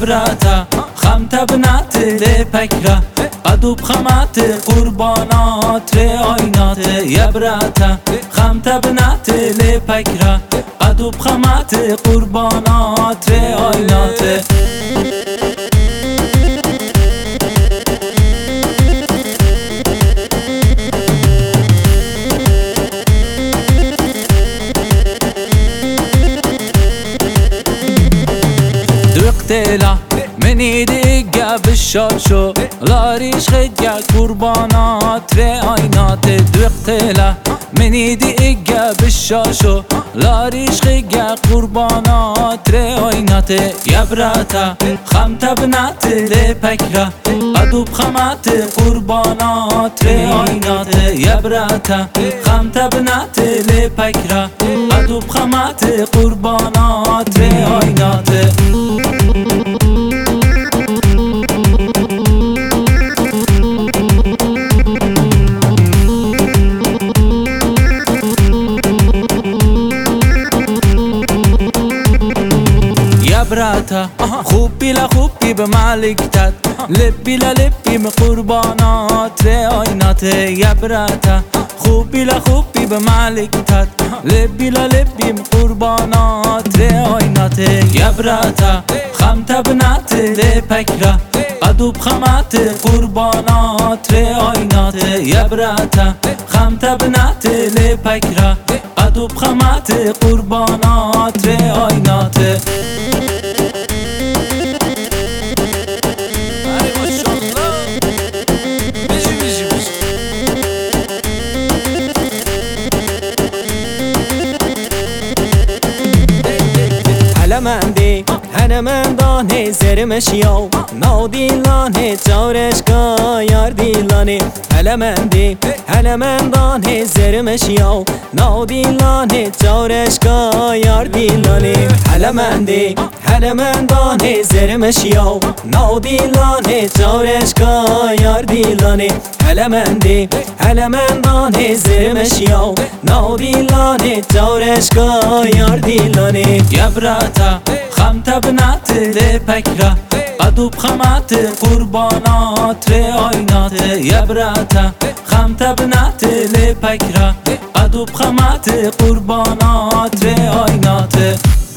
يبراتا خمت بنات لپکرا قدوب خمات قربانات آینات يبراتا خمت بنات لپکرا قدوب خمات قربانات آینات دقتلا منی دیگه بشاشو لاريش خجا قربانات آینات دقتلا منی دیگه بشاشو لاريش خجا قربانات آینات يبراتا خمت بنات لپکرا قدوب خمات قربانات آینات يبراتا خمت بنات لپکرا قدوب خمات قربانات آینات يبراتا خوبی لخوبی به مالکتت لبی للبی به قربانات آینات يبراتا خوبی لخوبی به مالکتت لبی للبی به قربانات آینات يبراتا خمت بنات لپکرا قدوب خمات قربانات آینات يبراتا خمت بنات لپکرا قدوب خمات قربانات آینات هلمندی هنمندانه زرمشیاو نادیلانه چارشگاه یاردیلانه هلمندی هنمندانه زرمشیاو نادیلانه چارشگاه یاردیلانه هلمندی هنمندانه زرمشیاو نادیلانه چارشگاه یاردیلانه هلمندی هنمندانه زرمشیاو نادیلانه چارشگاه یاردیلانه يبراتا خمت بنات لپکرا قدوب خمات قربانات آینات يبراتا خمت بنات لپکرا قدوب خمات قربانات آینات